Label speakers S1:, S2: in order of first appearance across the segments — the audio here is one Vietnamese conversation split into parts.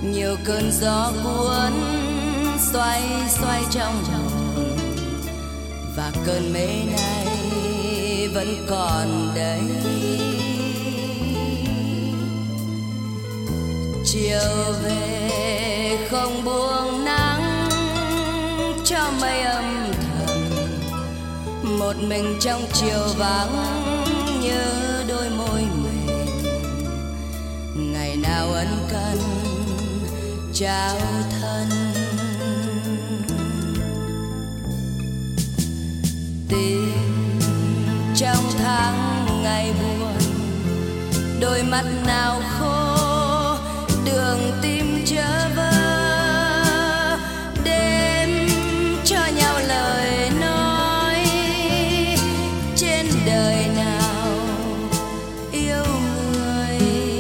S1: nhiều cơn gió cuốn xoay xoay trong hồn, và cơn mê này vẫn còn đây. Chiều về không buông nắng cho mây âm thầm, một mình trong chiều vắng nhớ đôi môi mềm, ngày nào ân cần trao thân. Tìm trong tháng ngày buồn, đôi mắt nào khô, đường tim chớ vơ, đêm cho nhau lời nói. Trên đời nào yêu người,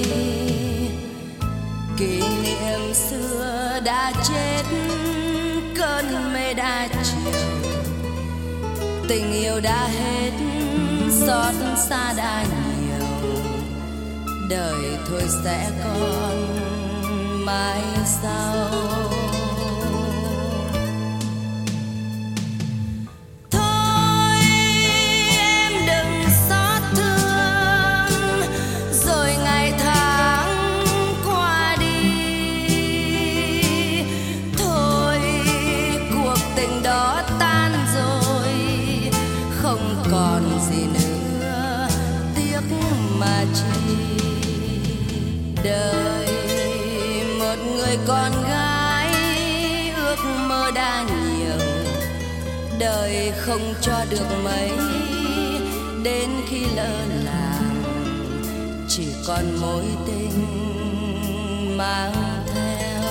S1: kỷ niệm xưa đã chết, cơn mê đã chiều, tình yêu đã hết, xót xa đã nhiều. Đời thôi sẽ còn mai sau. Thôi em đừng xót thương, rồi ngày tháng qua đi. Thôi cuộc tình đó tan rồi, không còn gì nữa, tiếc mà chi. Đời một người con gái ước mơ đã nhiều, đời không cho được mấy, đến khi lỡ làng chỉ còn mối tình mang theo.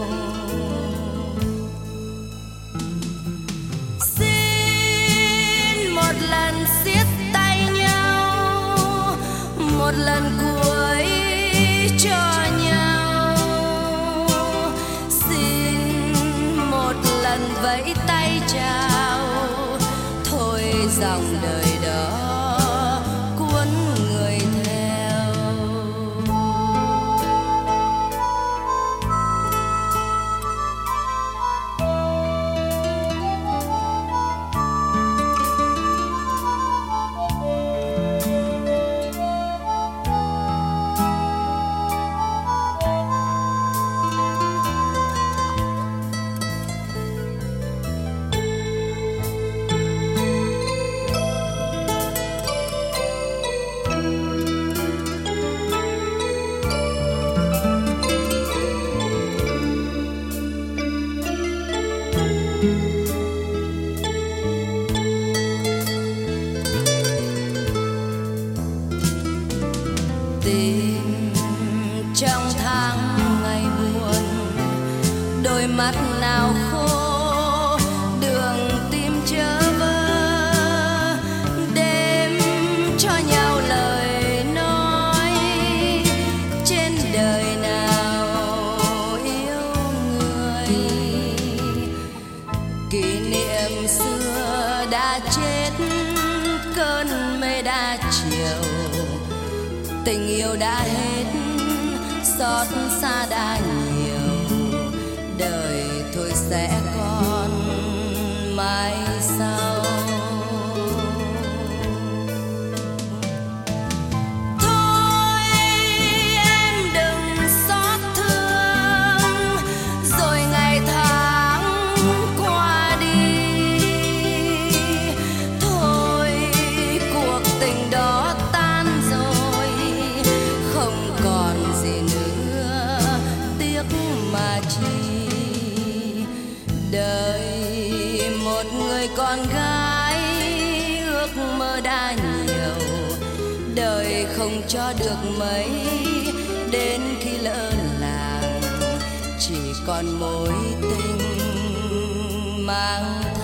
S1: Xin một lần siết tay nhau, một lần cuối cho nhau. Xin một lần vẫy tay chào, thôi dòng đời đó cuốn người theo. Tìm trong tháng ngày buồn, đôi mắt nào khô, đường tim chớ vơ, đêm cho nhau lời nói. Trên đời nào yêu người, kỷ niệm xưa đã chết, cơn mê đã chiều, tình yêu đã hết, xót xa đã nhiều. Đời thôi sẽ còn mai sau. Thôi em đừng xót thương, rồi ngày tháng qua đi. Thôi cuộc tình đó tan rồi, không còn gì nữa, tiếc mà chi. Đời một người con gái ước mơ đã nhiều, đời không cho được mấy, đến khi lỡ làng chỉ còn mối tình mang theo.